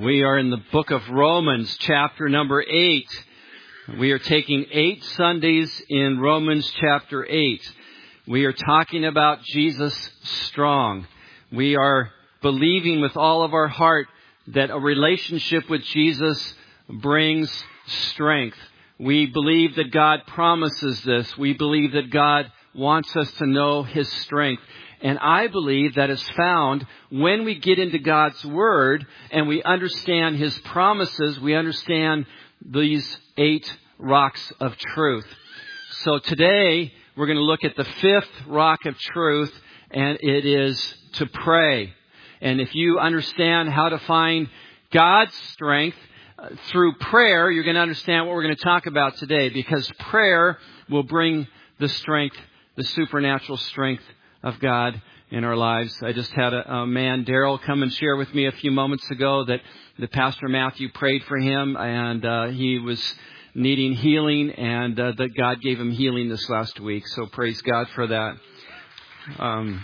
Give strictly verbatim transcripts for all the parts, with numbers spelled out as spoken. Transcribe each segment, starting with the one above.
We are in the book of Romans, chapter number eight. We are taking eight Sundays in Romans chapter eight. We are talking about Jesus strong. We are believing with all of our heart that a relationship with Jesus brings strength. We believe that God promises this. We believe that God wants us to know His strength. And I believe that is found when we get into God's Word and we understand His promises. We understand these eight rocks of truth. So today we're going to look at the fifth rock of truth, and it is to pray. And if you understand how to find God's strength uh, through prayer, you're going to understand what we're going to talk about today, because prayer will bring the strength, the supernatural strength of God in our lives. I just had a, a man, Daryl, come and share with me a few moments ago that the Pastor Matthew prayed for him, and uh, he was needing healing, and uh, that God gave him healing this last week. So praise God for that. Um,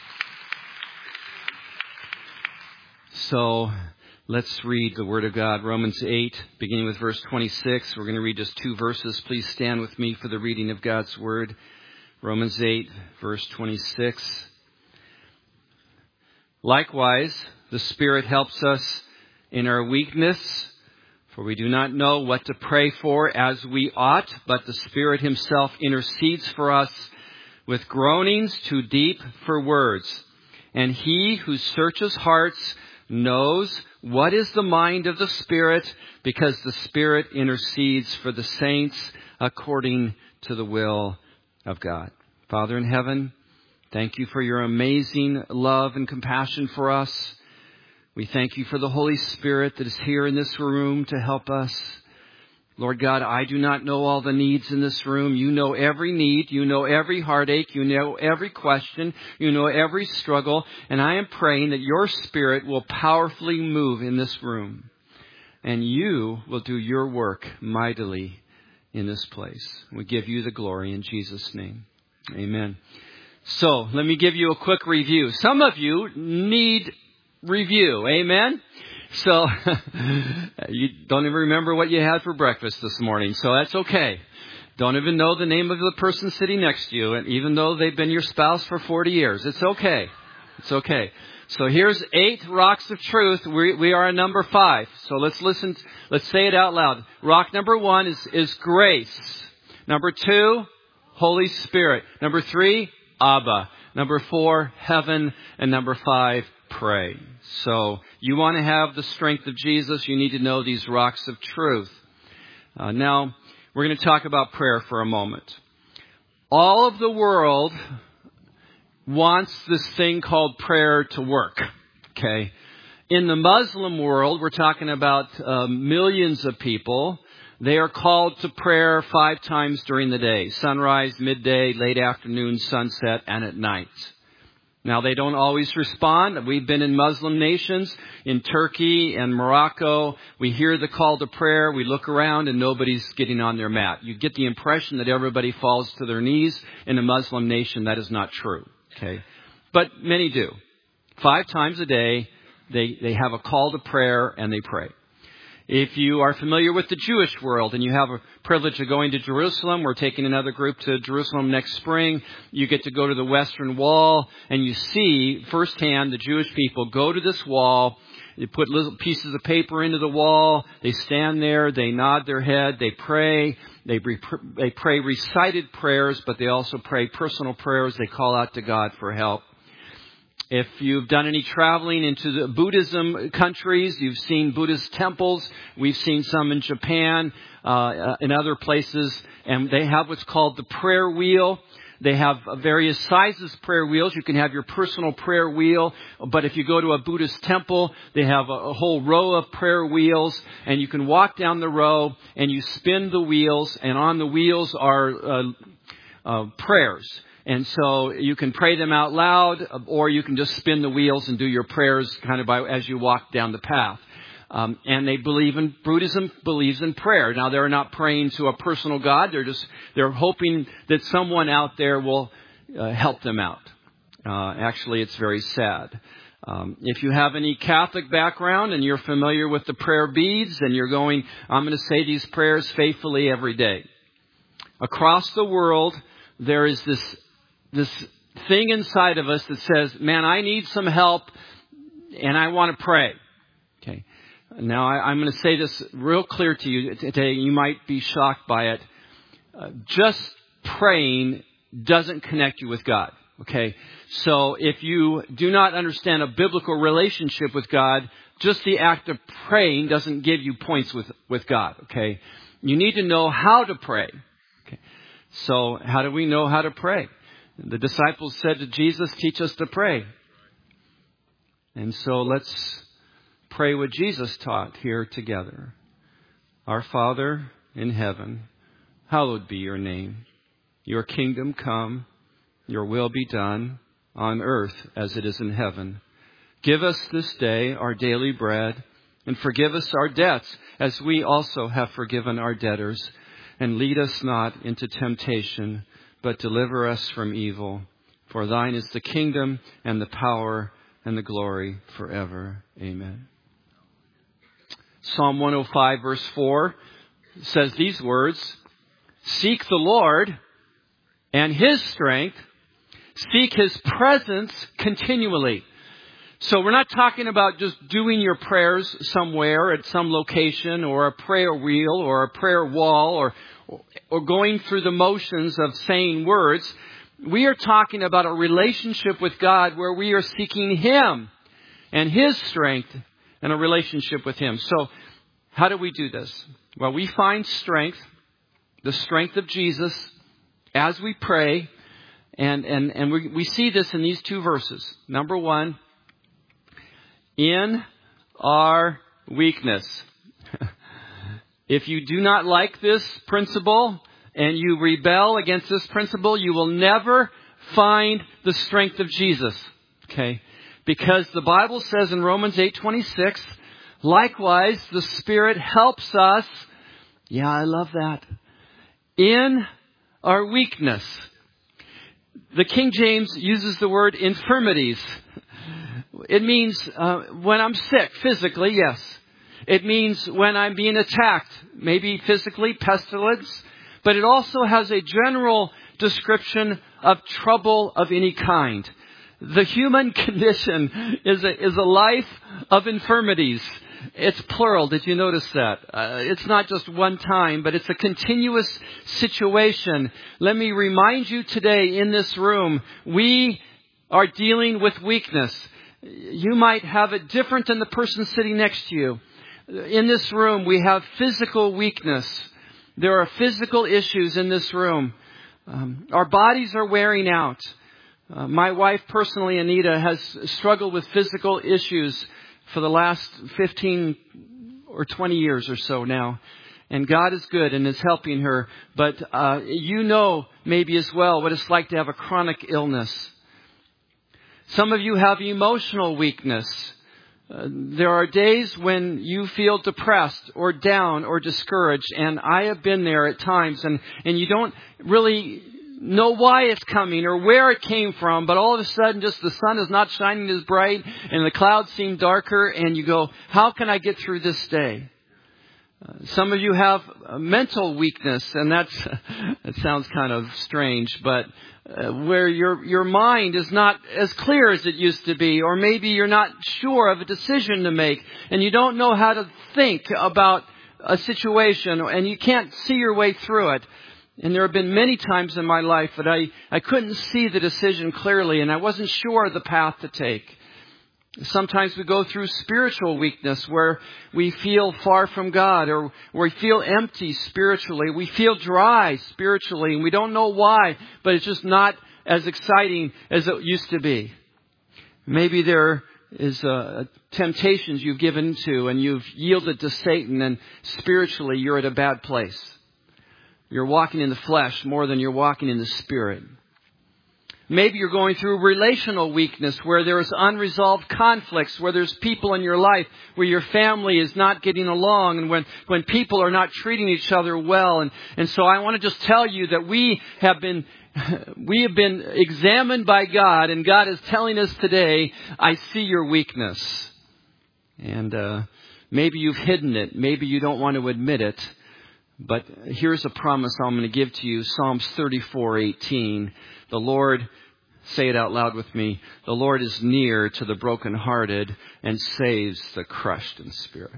so let's read the Word of God. Romans eight, beginning with verse twenty-six. We're going to read just two verses. Please stand with me for the reading of God's Word. Romans eight, verse twenty-six. Likewise, the Spirit helps us in our weakness, for we do not know what to pray for as we ought, but the Spirit Himself intercedes for us with groanings too deep for words. And He who searches hearts knows what is the mind of the Spirit, because the Spirit intercedes for the saints according to the will of God. Father in heaven, thank you for your amazing love and compassion for us. We thank you for the Holy Spirit that is here in this room to help us. Lord God, I do not know all the needs in this room. You know every need. You know every heartache. You know every question. You know every struggle. And I am praying that your Spirit will powerfully move in this room, and you will do your work mightily in this place. We give you the glory in Jesus' name. Amen. So let me give you a quick review. Some of you need review. Amen. So you don't even remember what you had for breakfast this morning. So that's okay. Don't even know the name of the person sitting next to you. And even though they've been your spouse for forty years, it's okay. It's okay. So here's eight rocks of truth. We, we are at number five. So let's listen. Let's say it out loud. Rock number one is, is grace. Number two, Holy Spirit. Number three, Abba. Number four, heaven. And number five, pray. So you want to have the strength of Jesus, you need to know these rocks of truth. Uh, now, we're going to talk about prayer for a moment. All of the world wants this thing called prayer to work. Okay? In the Muslim world, we're talking about uh, millions of people. They are called to prayer five times during the day: sunrise, midday, late afternoon, sunset, and at night. Now, they don't always respond. We've been in Muslim nations, in Turkey and Morocco. We hear the call to prayer. We look around and nobody's getting on their mat. You get the impression that everybody falls to their knees in a Muslim nation. That is not true. Okay, but many do. Five times a day, they, they have a call to prayer and they pray. If you are familiar with the Jewish world and you have a privilege of going to Jerusalem, we're taking another group to Jerusalem next spring. You get to go to the Western Wall and you see firsthand the Jewish people go to this wall. They put little pieces of paper into the wall. They stand there. They nod their head. They pray. They, re- they pray recited prayers, but they also pray personal prayers. They call out to God for help. If you've done any traveling into the Buddhism countries, you've seen Buddhist temples. We've seen some in Japan, uh, in other places, and they have what's called the prayer wheel. They have various sizes prayer wheels. You can have your personal prayer wheel, but if you go to a Buddhist temple, they have a, a whole row of prayer wheels, and you can walk down the row and you spin the wheels, and on the wheels are uh, uh, prayers. And so you can pray them out loud, or you can just spin the wheels and do your prayers kind of by, as you walk down the path. Um, and they believe in, Buddhism believes in prayer. Now, they're not praying to a personal God. They're just, they're hoping that someone out there will uh, help them out. Uh, actually, it's very sad. Um, if you have any Catholic background and you're familiar with the prayer beads and you're going, I'm going to say these prayers faithfully every day. Across the world, there is this, this thing inside of us that says, man, I need some help and I want to pray. Okay. Now, I, I'm going to say this real clear to you today. You might be shocked by it. Uh, just praying doesn't connect you with God. Okay. So if you do not understand a biblical relationship with God, just the act of praying doesn't give you points with, with God. Okay. You need to know how to pray. Okay. So how do we know how to pray? The disciples said to Jesus, teach us to pray. And so let's pray what Jesus taught here together. Our Father in heaven, hallowed be your name. Your kingdom come, your will be done on earth as it is in heaven. Give us this day our daily bread, and forgive us our debts as we also have forgiven our debtors. And lead us not into temptation, but deliver us from evil. For thine is the kingdom and the power and the glory forever. Amen. Psalm one oh five verse four says these words, seek the Lord and His strength, seek His presence continually. So we're not talking about just doing your prayers somewhere at some location or a prayer wheel or a prayer wall or, or going through the motions of saying words. We are talking about a relationship with God where we are seeking Him and His strength and a relationship with Him. So how do we do this? Well, we find strength, the strength of Jesus, as we pray. And, and, and we, we see this in these two verses. Number one, in our weakness. If you do not like this principle and you rebel against this principle, you will never find the strength of Jesus. Okay? Because the Bible says in Romans eight twenty-six, likewise, the Spirit helps us. Yeah, I love that. In our weakness. The King James uses the word infirmities. It means uh, when I'm sick physically, yes. It means when I'm being attacked, maybe physically, pestilence. But it also has a general description of trouble of any kind. The human condition is a, is a life of infirmities. It's plural. Did you notice that? Uh, it's not just one time, but it's a continuous situation. Let me remind you today in this room, we are dealing with weakness. You might have it different than the person sitting next to you. In this room, we have physical weakness. There are physical issues in this room. Um, our bodies are wearing out. Uh, my wife personally, Anita, has struggled with physical issues for the last fifteen or twenty years or so now. And God is good and is helping her. But uh, you know maybe as well what it's like to have a chronic illness. Some of you have emotional weakness. Uh, there are days when you feel depressed or down or discouraged. And I have been there at times. And, and you don't really know why it's coming or where it came from, but all of a sudden just the sun is not shining as bright and the clouds seem darker and you go, how can I get through this day? Uh, some of you have a mental weakness, and that's that sounds kind of strange, but uh, where your your mind is not as clear as it used to be, or maybe you're not sure of a decision to make and you don't know how to think about a situation and you can't see your way through it. And there have been many times in my life that I, I couldn't see the decision clearly and I wasn't sure of the path to take. Sometimes we go through spiritual weakness where we feel far from God or we feel empty spiritually. We feel dry spiritually and we don't know why, but it's just not as exciting as it used to be. Maybe there is uh, temptations you've given to and you've yielded to Satan and spiritually you're at a bad place. You're walking in the flesh more than you're walking in the Spirit. Maybe you're going through relational weakness where there's unresolved conflicts, where there's people in your life where your family is not getting along and when, when people are not treating each other well. And, and so I want to just tell you that we have been, we have been examined by God, and God is telling us today, I see your weakness. And, uh, maybe you've hidden it. Maybe you don't want to admit it. But here's a promise I'm going to give to you. Psalms thirty-four eighteen. The Lord, say it out loud with me. The Lord is near to the brokenhearted and saves the crushed in spirit.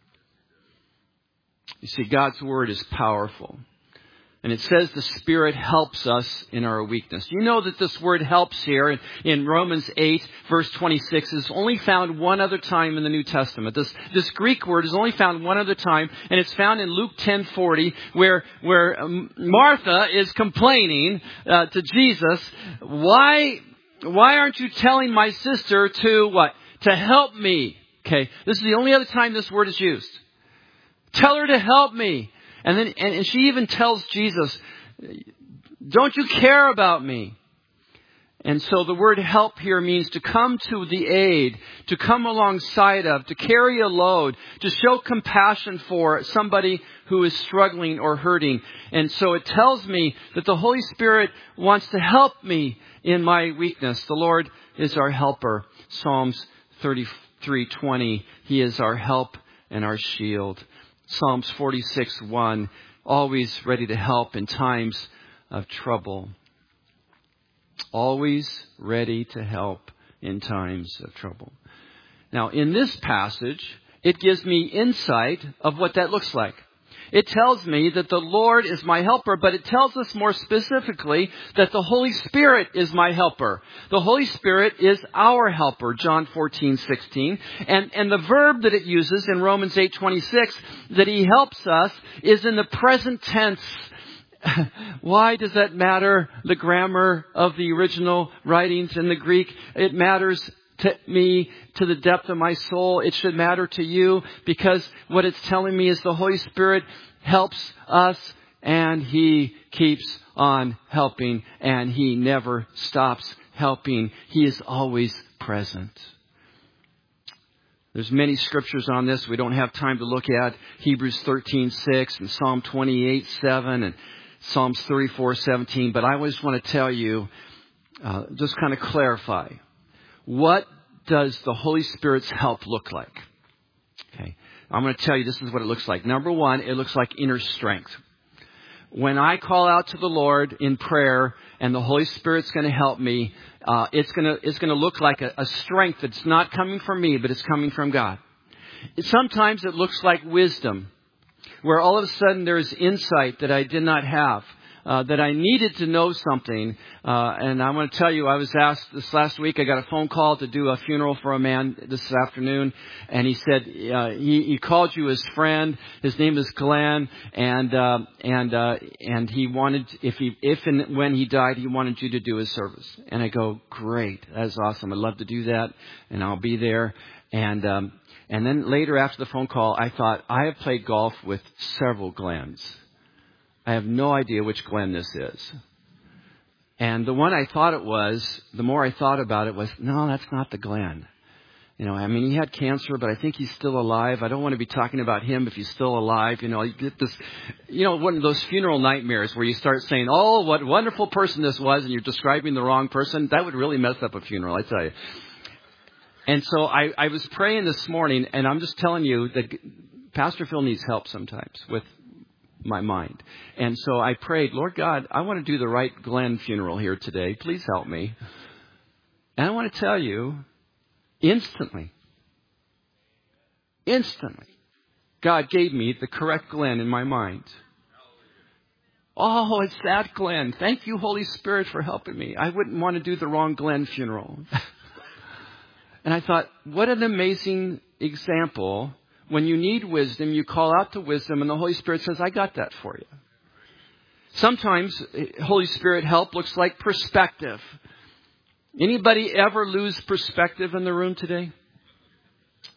You see, God's word is powerful. And it says the Spirit helps us in our weakness. You know that this word helps here in, in Romans eight, verse twenty-six, is only found one other time in the New Testament. This, this Greek word is only found one other time, and it's found in Luke ten forty, where, where um, Martha is complaining uh, to Jesus, why, why aren't you telling my sister to what? To help me. Okay, this is the only other time this word is used. Tell her to help me. And then, and she even tells Jesus, don't you care about me? And so the word help here means to come to the aid, to come alongside of, to carry a load, to show compassion for somebody who is struggling or hurting. And so it tells me that the Holy Spirit wants to help me in my weakness. The Lord is our helper. Psalms thirty-three twenty, He is our help and our shield. Psalms forty-six one, always ready to help in times of trouble. Always ready to help in times of trouble. Now, in this passage, it gives me insight of what that looks like. It tells me that the Lord is my helper, but it tells us more specifically that the Holy Spirit is my helper. The Holy Spirit is our helper, John fourteen sixteen. And, and the verb that it uses in Romans eight twenty-six, that He helps us, is in the present tense. Why does that matter? The grammar of the original writings in the Greek, it matters to me, to the depth of my soul. It should matter to you, because what it's telling me is the Holy Spirit helps us, and He keeps on helping, and He never stops helping. He is always present. There's many scriptures on this we don't have time to look at. Hebrews thirteen six and Psalm twenty-eight seven and Psalms thirty-four seventeen. But I just want to tell you, uh, just kind of clarify. What does the Holy Spirit's help look like? Okay. I'm going to tell you this is what it looks like. Number one, it looks like inner strength. When I call out to the Lord in prayer and the Holy Spirit's going to help me, uh, it's going to, it's going to look like a, a strength that's not coming from me, but it's coming from God. It, sometimes it looks like wisdom, where all of a sudden there's insight that I did not have. Uh, that I needed to know something. Uh, and I want to tell you, I was asked this last week, I got a phone call to do a funeral for a man this afternoon. And he said, uh, he, he called you his friend. His name is Glenn. And, uh, and, uh, and he wanted, if he, if and when he died, he wanted you to do his service. And I go, great. That's awesome. I'd love to do that. And I'll be there. And, um, and then later after the phone call, I thought, I have played golf with several Glens. I have no idea which Glenn this is. And the one I thought it was, the more I thought about it was, no, that's not the Glenn. You know, I mean, he had cancer, but I think he's still alive. I don't want to be talking about him if he's still alive. You know, you get this, you know, one of those funeral nightmares where you start saying, oh, what a wonderful person this was, and you're describing the wrong person. That would really mess up a funeral, I tell you. And so I, I was praying this morning, and I'm just telling you that Pastor Phil needs help sometimes with my mind. And so I prayed, Lord God, I want to do the right Glenn funeral here today. Please help me. And I want to tell you, instantly, instantly, God gave me the correct Glenn in my mind. Oh, it's that Glenn. Thank you, Holy Spirit, for helping me. I wouldn't want to do the wrong Glenn funeral. And I thought, what an amazing example. When you need wisdom, you call out to wisdom, and the Holy Spirit says, I got that for you. Sometimes Holy Spirit help looks like perspective. Anybody ever lose perspective in the room today?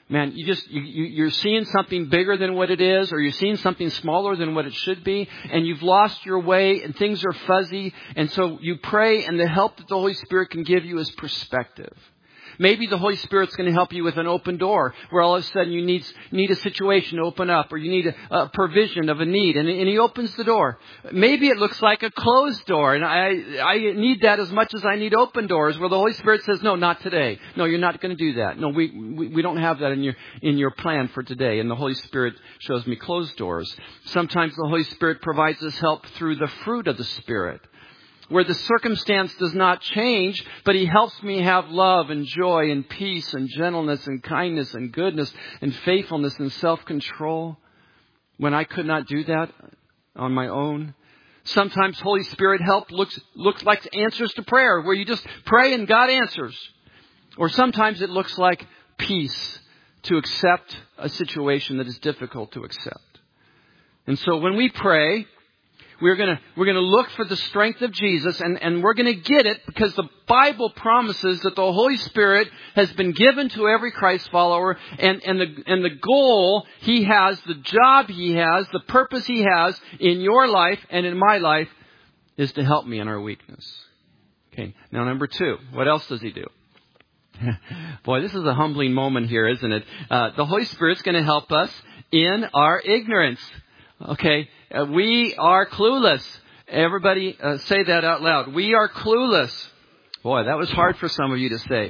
Man, you just, you, you, you're seeing something bigger than what it is, or you're seeing something smaller than what it should be, and you've lost your way, and things are fuzzy, and so you pray, and the help that the Holy Spirit can give you is perspective. Maybe the Holy Spirit's going to help you with an open door where all of a sudden you need, need a situation to open up, or you need a, a provision of a need, and, and He opens the door. Maybe it looks like a closed door, and I, I need that as much as I need open doors where the Holy Spirit says, no, not today. No, you're not going to do that. No, we, we, we don't have that in your, in your plan for today. And the Holy Spirit shows me closed doors. Sometimes the Holy Spirit provides us help through the fruit of the Spirit, where the circumstance does not change, but He helps me have love and joy and peace and gentleness and kindness and goodness and faithfulness and self-control when I could not do that on my own. Sometimes Holy Spirit help looks looks like answers to prayer, where you just pray and God answers. Or sometimes it looks like peace to accept a situation that is difficult to accept. And so when we pray, We're gonna, we're gonna look for the strength of Jesus, and, and we're gonna get it because the Bible promises that the Holy Spirit has been given to every Christ follower, and, and the, and the goal He has, the job He has, the purpose He has in your life and in my life is to help me in our weakness. Okay. Now number two, what else does He do? Boy, this is a humbling moment here, isn't it? Uh, the Holy Spirit's gonna help us in our ignorance. Okay, uh, we are clueless. Everybody uh, say that out loud. We are clueless. Boy, that was hard for some of you to say.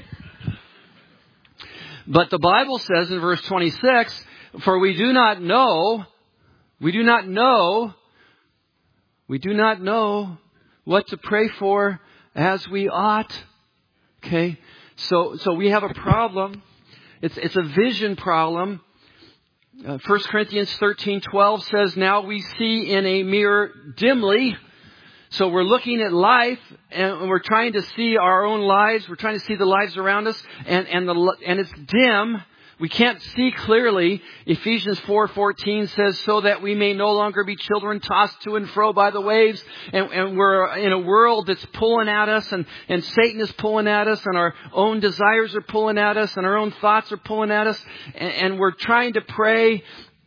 But the Bible says in verse twenty-six, for we do not know, we do not know, we do not know what to pray for as we ought. Okay, so so we have a problem. It's it's a vision problem. Uh, First Corinthians thirteen twelve says, now we see in a mirror dimly. So we're looking at life, and we're trying to see our own lives. We're trying to see the lives around us, and, and, the, and it's dim. We can't see clearly. Ephesians four fourteen says, so that we may no longer be children tossed to and fro by the waves. And, and we're in a world that's pulling at us, and, and Satan is pulling at us, and our own desires are pulling at us, and our own thoughts are pulling at us. And, and we're trying to pray,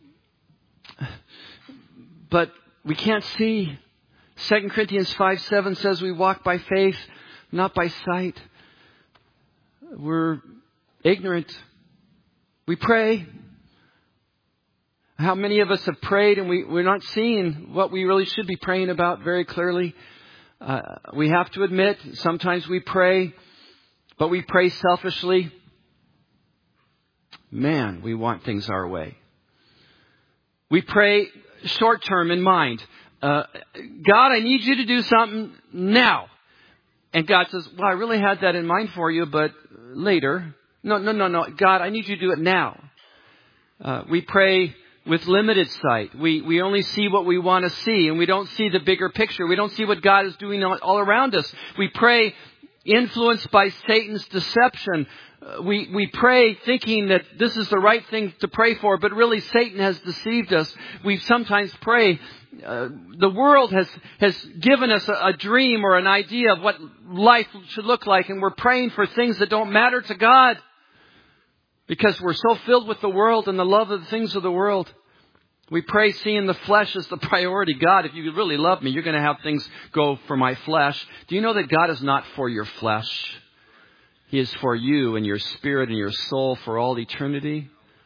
but we can't see. Second Corinthians five seven says we walk by faith, not by sight. We're ignorant. We pray. How many of us have prayed and we, we're not seeing what we really should be praying about very clearly? Uh, we have to admit, sometimes we pray, but we pray selfishly. Man, we want things our way. We pray short term in mind. Uh, God, I need you to do something now. And God says, well, I really had that in mind for you, but later. No, no, no, no. God, I need you to do it now. Uh, we pray with limited sight. We, we only see what we want to see, and we don't see the bigger picture. We don't see what God is doing all, all around us. We pray influenced by Satan's deception. Uh, we, we pray thinking that this is the right thing to pray for, but really Satan has deceived us. We sometimes pray, uh, the world has, has given us a, a dream or an idea of what life should look like, and we're praying for things that don't matter to God. Because we're so filled with the world and the love of the things of the world. We pray seeing the flesh as the priority. God, if you really love me, you're going to have things go for my flesh. Do you know that God is not for your flesh? He is for you and your spirit and your soul for all eternity.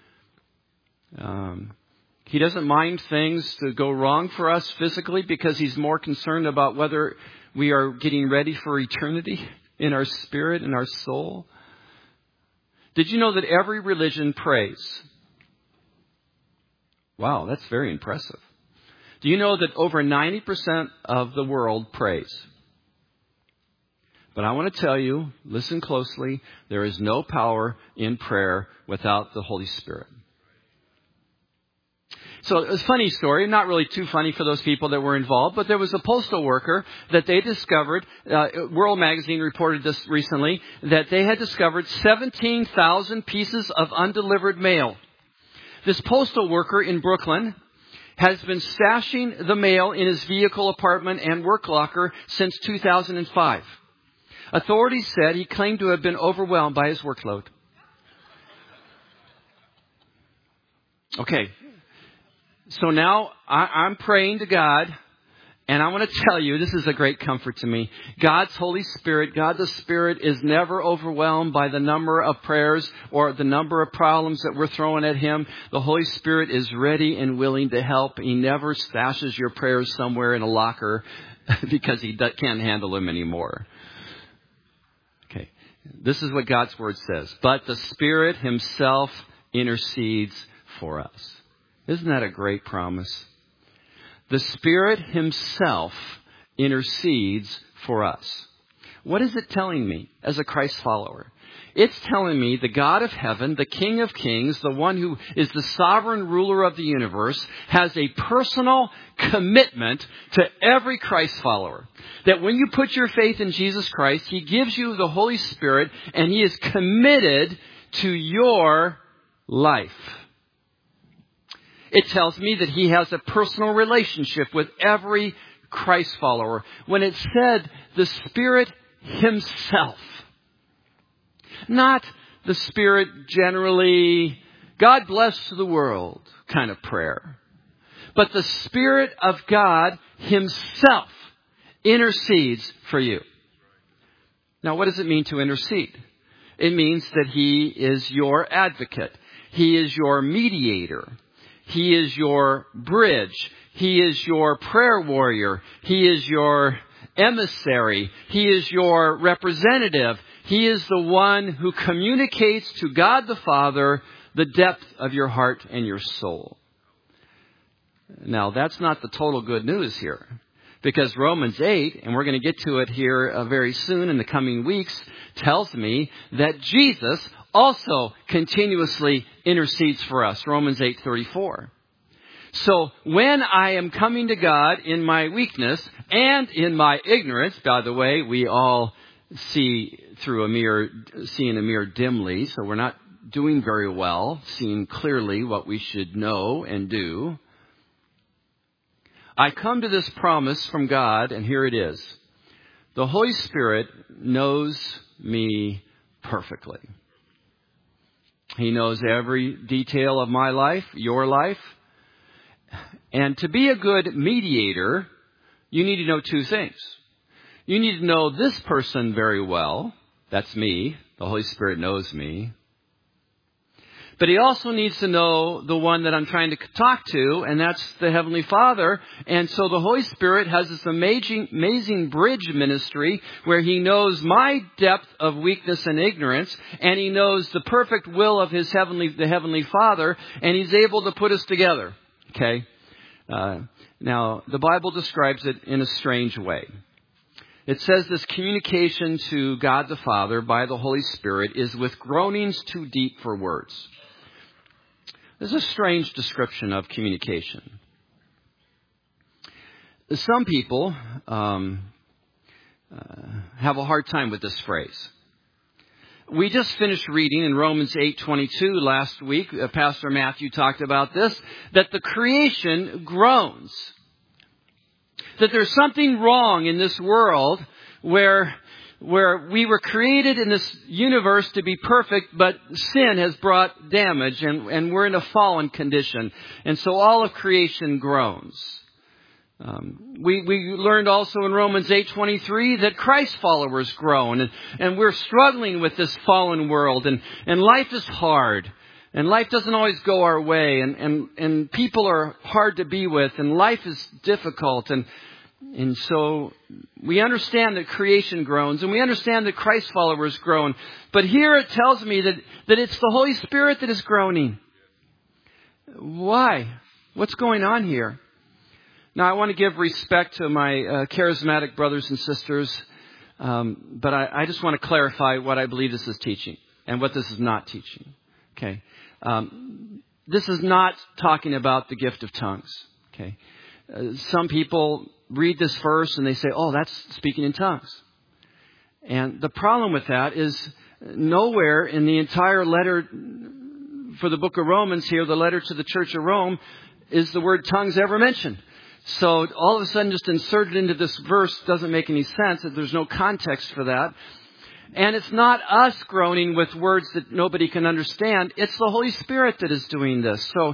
Um, he doesn't mind things to go wrong for us physically because He's more concerned about whether we are getting ready for eternity in our spirit and our soul. Did you know that every religion prays? Wow, that's very impressive. Do you know that over ninety percent of the world prays? But I want to tell you, listen closely, there is no power in prayer without the Holy Spirit. So it was a funny story, not really too funny for those people that were involved, but there was a postal worker that they discovered, uh, World Magazine reported this recently, that they had discovered seventeen thousand pieces of undelivered mail. This postal worker in Brooklyn has been stashing the mail in his vehicle, apartment, and work locker since two thousand five. Authorities said he claimed to have been overwhelmed by his workload. Okay. So now I, I'm praying to God. And I want to tell you, this is a great comfort to me. God's Holy Spirit, God the Spirit, is never overwhelmed by the number of prayers or the number of problems that we're throwing at Him. The Holy Spirit is ready and willing to help. He never stashes your prayers somewhere in a locker because He can't handle them anymore. Okay. This is what God's Word says. But the Spirit Himself intercedes for us. Isn't that a great promise? The Spirit Himself intercedes for us. What is it telling me as a Christ follower? It's telling me the God of heaven, the King of kings, the one who is the sovereign ruler of the universe, has a personal commitment to every Christ follower. That when you put your faith in Jesus Christ, He gives you the Holy Spirit and He is committed to your life. It tells me that He has a personal relationship with every Christ follower. When it said the Spirit Himself, not the Spirit generally, God bless the world kind of prayer, but the Spirit of God Himself intercedes for you. Now, what does it mean to intercede? It means that He is your advocate. He is your mediator. He is your bridge. He is your prayer warrior. He is your emissary. He is your representative. He is the one who communicates to God the Father the depth of your heart and your soul. Now, that's not the total good news here. Because Romans eight, and we're going to get to it here uh, very soon in the coming weeks, tells me that Jesus also continuously intercedes for us. Romans eight thirty-four. So when I am coming to God in my weakness and in my ignorance, by the way, we all see through a mirror, seeing a mirror dimly, so we're not doing very well, seeing clearly what we should know and do. I come to this promise from God, and here it is. The Holy Spirit knows me perfectly. He knows every detail of my life, your life. And to be a good mediator, you need to know two things. You need to know this person very well. That's me. The Holy Spirit knows me. But He also needs to know the one that I'm trying to talk to, and that's the Heavenly Father. And so the Holy Spirit has this amazing, amazing bridge ministry where He knows my depth of weakness and ignorance, and He knows the perfect will of His Heavenly, the Heavenly Father, and He's able to put us together. Okay? Uh, now, the Bible describes it in a strange way. It says this communication to God the Father by the Holy Spirit is with groanings too deep for words. This is a strange description of communication. Some people um, uh, have a hard time with this phrase. We just finished reading in Romans eight twenty-two last week. Uh, Pastor Matthew talked about this, that the creation groans. That there's something wrong in this world where where we were created in this universe to be perfect, but sin has brought damage, and, and we're in a fallen condition. And so all of creation groans. Um, we, we learned also in Romans eight twenty-three that Christ followers groan, and, and we're struggling with this fallen world, and, and life is hard, and life doesn't always go our way, and, and, and people are hard to be with, and life is difficult, and And so we understand that creation groans, and we understand that Christ followers groan. But here it tells me that, that it's the Holy Spirit that is groaning. Why? What's going on here? Now, I want to give respect to my uh, charismatic brothers and sisters, um, but I, I just want to clarify what I believe this is teaching and what this is not teaching. Okay, um, this is not talking about the gift of tongues. Okay, uh, some people read this verse and they say, "Oh, that's speaking in tongues." And the problem with that is nowhere in the entire letter for the book of Romans here, the letter to the church of Rome, is the word tongues ever mentioned. So all of a sudden just inserted into this verse doesn't make any sense. There's no context for that. And it's not us groaning with words that nobody can understand. It's the Holy Spirit that is doing this. So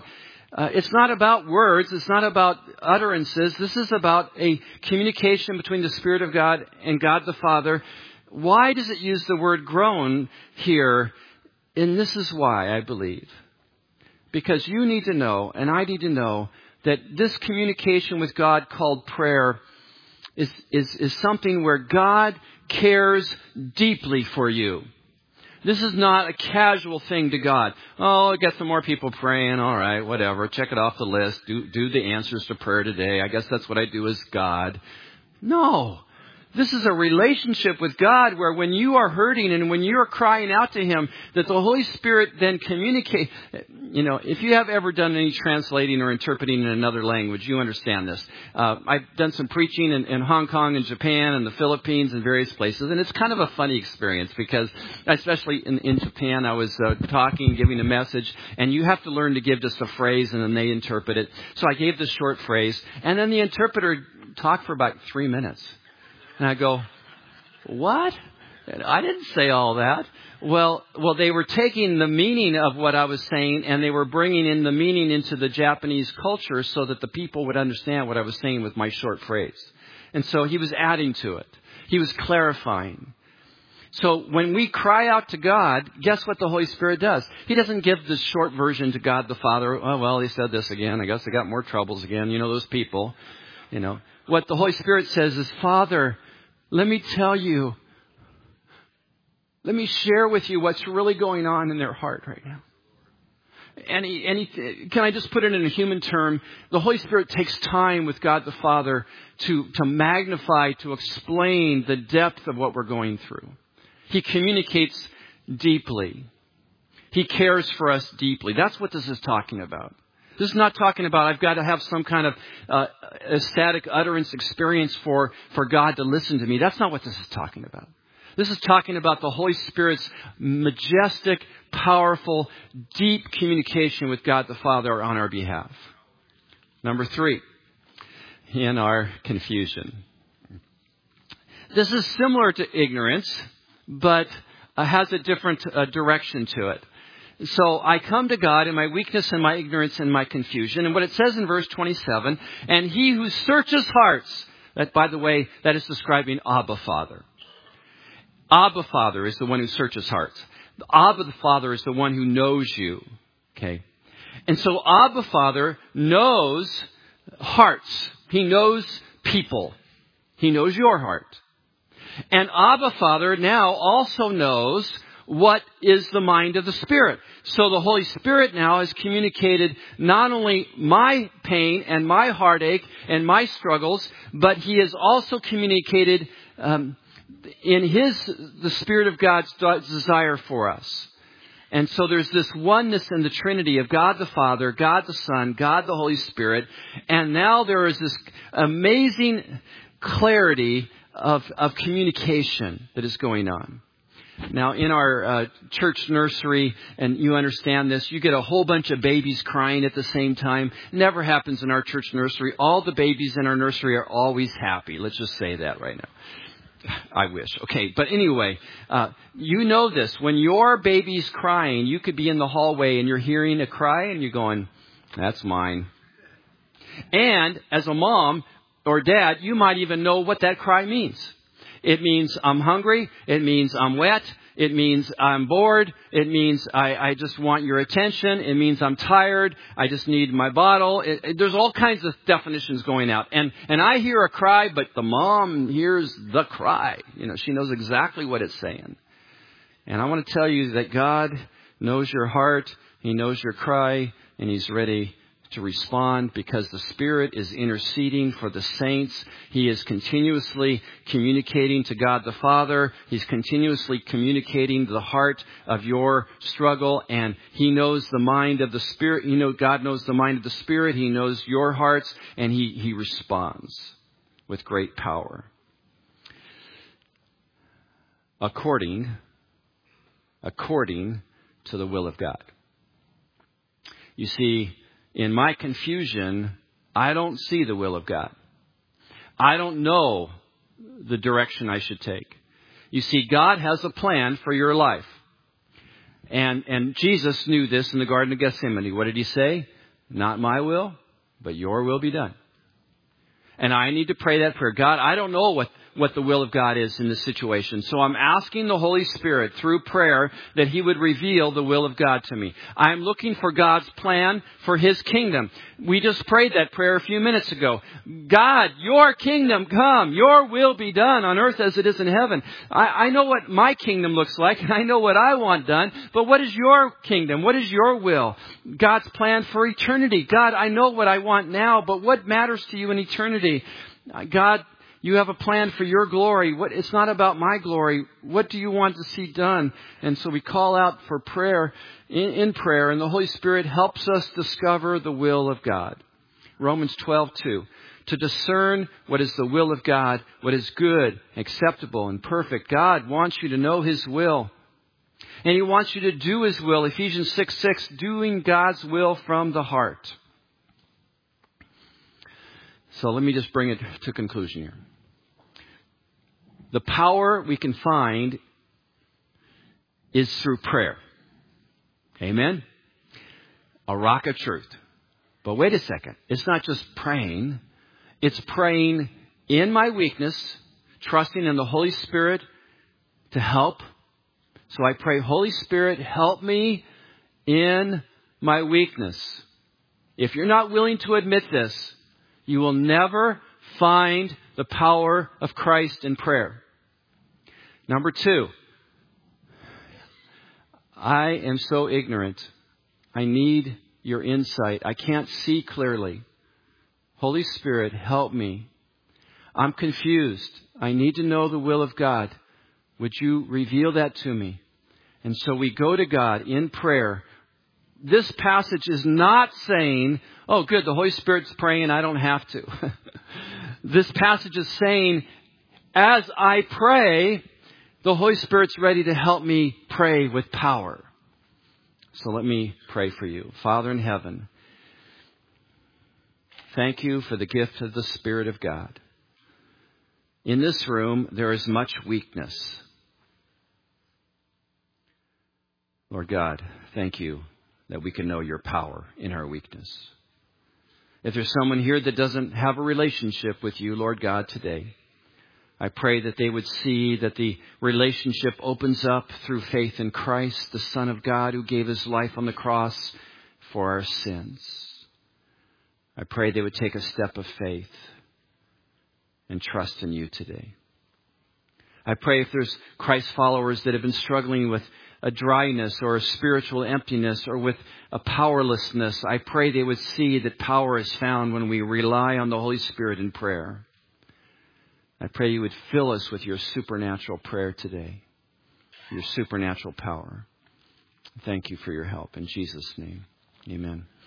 Uh, it's not about words. It's not about utterances. This is about a communication between the Spirit of God and God the Father. Why does it use the word groan here? And this is why, I believe. Because you need to know, and I need to know, that this communication with God called prayer is, is, is something where God cares deeply for you. This is not a casual thing to God. Oh, I got some more people praying. All right, whatever. Check it off the list. Do, do the answers to prayer today. I guess that's what I do as God. No. This is a relationship with God where when you are hurting and when you are crying out to Him, that the Holy Spirit then communicates. You know, if you have ever done any translating or interpreting in another language, you understand this. Uh, I've done some preaching in, in Hong Kong and Japan and the Philippines and various places, and it's kind of a funny experience because, especially in, in Japan, I was uh, talking, giving a message, and you have to learn to give just a phrase and then they interpret it. So I gave this short phrase, and then the interpreter talked for about three minutes. And I go, what? I didn't say all that. Well, well, they were taking the meaning of what I was saying and they were bringing in the meaning into the Japanese culture so that the people would understand what I was saying with my short phrase. And so he was adding to it. He was clarifying. So when we cry out to God, guess what the Holy Spirit does? He doesn't give this short version to God the Father. Oh, well, he said this again. I guess I got more troubles again. You know, those people, you know. What the Holy Spirit says is, Father, let me tell you, let me share with you what's really going on in their heart right now. And, he, and he, can I just put it in a human term? The Holy Spirit takes time with God the Father to, to magnify, to explain the depth of what we're going through. He communicates deeply. He cares for us deeply. That's what this is talking about. This is not talking about I've got to have some kind of uh, ecstatic utterance experience for, for God to listen to me. That's not what this is talking about. This is talking about the Holy Spirit's majestic, powerful, deep communication with God the Father on our behalf. Number three, in our confusion. This is similar to ignorance, but uh, has a different uh, direction to it. So I come to God in my weakness and my ignorance and my confusion. And what it says in verse twenty-seven, and He who searches hearts, that, by the way, that is describing Abba Father. Abba Father is the one who searches hearts. Abba the Father is the one who knows you. Okay. And so Abba Father knows hearts. He knows people. He knows your heart. And Abba Father now also knows what is the mind of the Spirit. So the Holy Spirit now has communicated not only my pain and my heartache and my struggles, but He has also communicated um, in His, the Spirit of God's desire for us. And so there's this oneness in the Trinity of God the Father, God the Son, God the Holy Spirit. And now there is this amazing clarity of, of communication that is going on. Now, in our uh, church nursery, and you understand this, you get a whole bunch of babies crying at the same time. Never happens in our church nursery. All the babies in our nursery are always happy. Let's just say that right now. I wish. Okay, but anyway, uh, you know this. When your baby's crying, you could be in the hallway and you're hearing a cry and you're going, that's mine. And as a mom or dad, you might even know what that cry means. It means I'm hungry. It means I'm wet. It means I'm bored. It means I, I just want your attention. It means I'm tired. I just need my bottle. It, it, there's all kinds of definitions going out. And, and I hear a cry, but the mom hears the cry. You know, she knows exactly what it's saying. And I want to tell you that God knows your heart. He knows your cry, and He's ready to respond because the Spirit is interceding for the saints. He is continuously communicating to God the Father. He's continuously communicating the heart of your struggle, and He knows the mind of the Spirit. You know, God knows the mind of the Spirit. He knows your hearts, and He, he responds with great power. According, according to the will of God. You see, in my confusion, I don't see the will of God. I don't know the direction I should take. You see, God has a plan for your life. And, and Jesus knew this in the Garden of Gethsemane. What did He say? Not my will, but your will be done. And I need to pray that prayer. God, I don't know what, what the will of God is in this situation. So I'm asking the Holy Spirit through prayer that He would reveal the will of God to me. I'm looking for God's plan for His kingdom. We just prayed that prayer a few minutes ago. God, your kingdom come. Your will be done on earth as it is in heaven. I, I know what my kingdom looks like, and I know what I want done. But what is your kingdom? What is your will? God's plan for eternity. God, I know what I want now, but what matters to you in eternity? God, you have a plan for your glory. What, it's not about my glory. What do you want to see done? And so we call out for prayer in, in prayer, and the Holy Spirit helps us discover the will of God. Romans twelve two. To discern what is the will of God, what is good, acceptable, and perfect. God wants you to know His will. And He wants you to do His will. Ephesians six six, doing God's will from the heart. So let me just bring it to conclusion here. The power we can find is through prayer. Amen? A rock of truth. But wait a second. It's not just praying. It's praying in my weakness, trusting in the Holy Spirit to help. So I pray, Holy Spirit, help me in my weakness. If you're not willing to admit this, you will never find the power of Christ in prayer. Number two, I am so ignorant. I need your insight. I can't see clearly. Holy Spirit, help me. I'm confused. I need to know the will of God. Would you reveal that to me? And so we go to God in prayer. This passage is not saying, oh, good, the Holy Spirit's praying and I don't have to. This passage is saying, as I pray, the Holy Spirit's ready to help me pray with power. So let me pray for you. Father in heaven, thank you for the gift of the Spirit of God. In this room, there is much weakness. Lord God, thank you that we can know your power in our weakness. If there's someone here that doesn't have a relationship with you, Lord God, today, I pray that they would see that the relationship opens up through faith in Christ, the Son of God who gave His life on the cross for our sins. I pray they would take a step of faith and trust in you today. I pray if there's Christ followers that have been struggling with a dryness or a spiritual emptiness or with a powerlessness, I pray they would see that power is found when we rely on the Holy Spirit in prayer. I pray you would fill us with your supernatural prayer today, your supernatural power. Thank you for your help. In Jesus' name, amen.